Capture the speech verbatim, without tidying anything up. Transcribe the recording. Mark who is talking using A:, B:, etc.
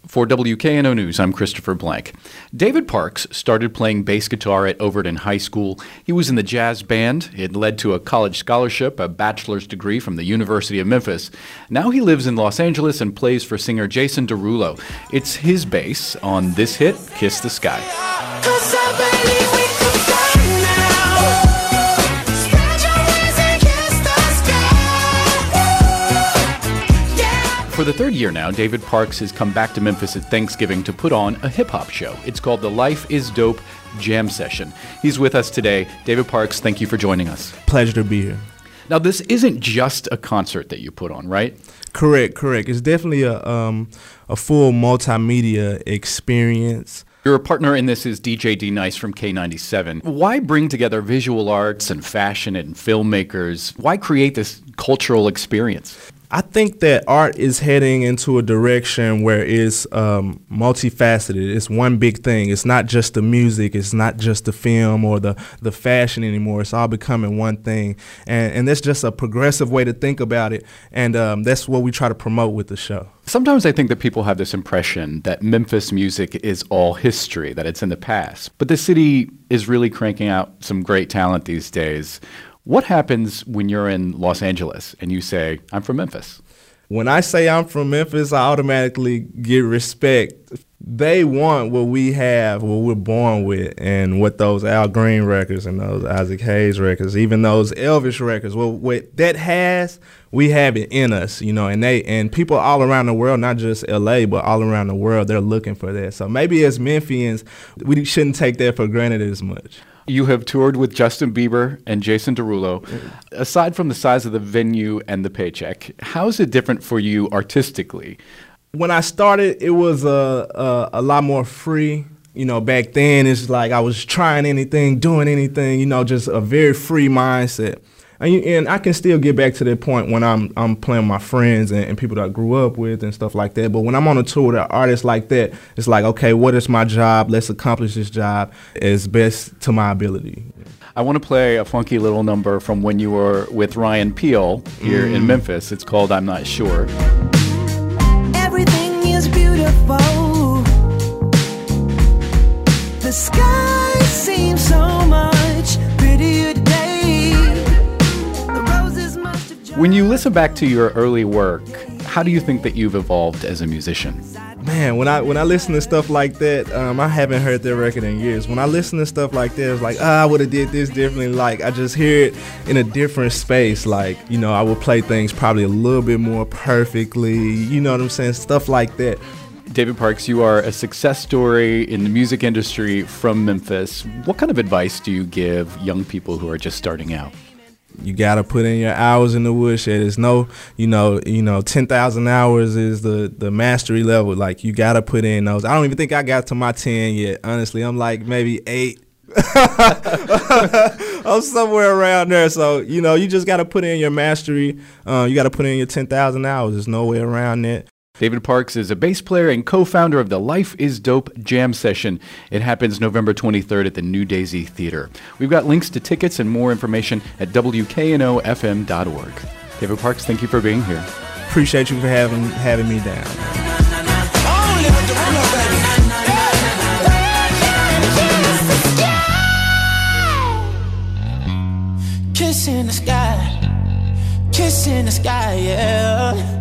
A: For W K N O News, I'm Christopher Blank. David Parks started playing bass guitar at Overton High School. He was in the jazz band. It led to a college scholarship, a bachelor's degree from the University of Memphis. Now he lives in Los Angeles and plays for singer Jason Derulo. It's his bass on this hit, Kiss the Sky.
B: Cause I believe we could fly now. Spread your wings and kiss the sky. Yeah.
A: For the third year now, David Parks has come back to Memphis at Thanksgiving to put on a hip-hop show. It's called the Life is Dope Jam Session. He's with us today. David Parks, thank you for joining us.
C: Pleasure to be here.
A: Now, this isn't just a concert that you put on, right?
C: Correct, correct. It's definitely a um, a full multimedia experience.
A: Your partner in this is D J D-Nice from K ninety-seven. Why bring together visual arts and fashion and filmmakers? Why create this cultural experience?
C: I think that art is heading into a direction where it's um, multifaceted. It's one big thing. It's not just the music. It's not just the film or the, the fashion anymore. It's all becoming one thing. And, and that's just a progressive way to think about it. And um, that's what we try to promote with the show.
A: Sometimes I think that people have this impression that Memphis music is all history, that it's in the past. But the city is really cranking out some great talent these days. What happens when you're in Los Angeles and you say, I'm from Memphis?
C: When I say I'm from Memphis, I automatically get respect. They want what we have, what we're born with, and what those Al Green records and those Isaac Hayes records, even those Elvis records, well, what that has, we have it in us, you know, and they and people all around the world, not just L A, but all around the world, they're looking for that. So maybe as Memphians, we shouldn't take that for granted as much.
A: You have toured with Justin Bieber and Jason Derulo. Aside from the size of the venue and the paycheck, how is it different for you artistically?
C: When I started, it was a, a, a lot more free. You know, back then, it's like I was trying anything, doing anything, you know, just a very free mindset. And, you, and I can still get back to that point when I'm I'm playing with my friends and, and people that I grew up with and stuff like that. But when I'm on a tour with an artist like that, it's like, okay, what is my job? Let's accomplish this job as best to my ability.
A: I want to play a funky little number from when you were with Ryan Peele here mm. in Memphis. It's called I'm Not Sure.
B: Everything is beautiful. The sky seems so much prettier today.
A: When you listen back to your early work, how do you think that you've evolved as a musician?
C: Man, when I when I listen to stuff like that, um, I haven't heard their record in years. When I listen to stuff like that, it's like, ah, I would have did this differently. Like, I just hear it in a different space. Like, you know, I would play things probably a little bit more perfectly. You know what I'm saying? Stuff like that.
A: David Parks, you are a success story in the music industry from Memphis. What kind of advice do you give young people who are just starting out?
C: You gotta put in your hours in the woodshed. There's no, you know, you know, ten thousand hours is the the mastery level. Like, you gotta put in those. I don't even think I got to my ten yet. Honestly, I'm like maybe eight. I'm somewhere around there. So, you know, you just gotta put in your mastery. Uh, you gotta put in your ten thousand hours. There's no way around that.
A: David Parks is a bass player and co-founder of the Life is Dope Jam Session. It happens November twenty-third at the New Daisy Theater. We've got links to tickets and more information at W K N O F M dot org. David Parks, thank you for being here.
C: Appreciate you for having having me down.
B: Kiss in the sky, kiss in the sky, yeah.